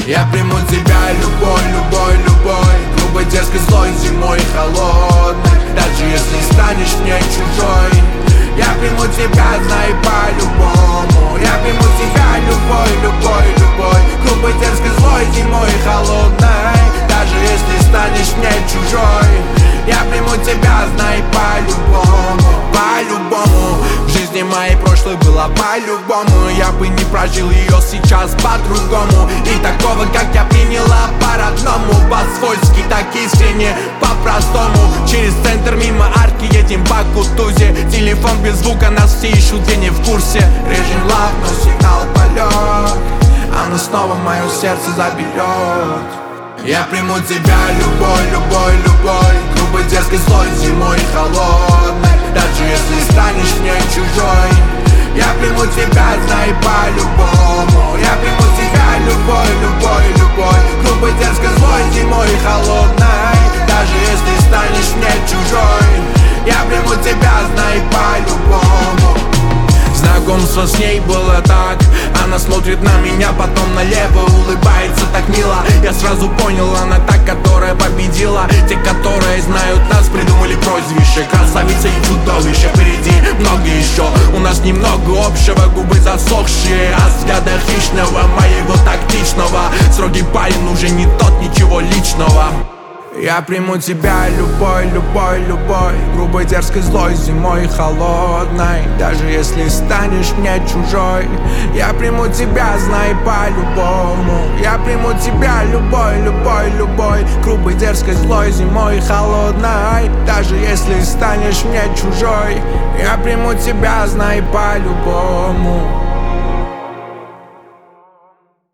Я приму тебя любой, любой, любой, грубой, дерзкой, злой, зимой холодной. Даже если станешь мне чужой, я приму тебя, знай, по-любому. Я приму тебя любой, любой, любой, грубой, дерзкой, злой, зимой холодной. Даже если станешь мне чужой, я приму тебя, знай, по-любому, по-любому. В жизни моей прошлой было по-любому. Я бы не прожил ее сейчас по-другому. И такого, как я, приняла по-родному, по-свойски, так искренне, по-простому. Через центр мимо арки едем по Кутузе. Телефон без звука, нас все ищут, где не в курсе. Режем лав, но сигнал полет, оно снова мое сердце заберет. Я приму тебя любой, любой, любой, грубой, дерзкой, злой, зимой холодной. Даже если станешь мне чужой, я приму тебя, знай, по-любому. Я приму тебя любой, любой, любой, грубой, дерзкой, злой, зимой холодной. Даже если станешь мне чужой, я приму тебя, знай, по-любому. Знакомство с ней было так. Она смотрит на меня, потом налево, улыбается так мило. Я сразу понял, она та, которая победила. Те, которые знают нас, придумали прозвище красавица и чудовище. Впереди много еще, у нас немного общего. Губы засохшие от взгляда хищного, моего тактичного. Строгий парень, уже не тот, ничего личного. Я приму тебя любой, любой, любой, грубой, дерзкой, злой, зимой холодной. Даже если станешь мне чужой, я приму тебя, знай, по-любому. Я приму тебя любой, любой, любой, грубой, дерзкой, злой, зимой холодной. Даже если станешь мне чужой, я приму тебя, знай, по-любому.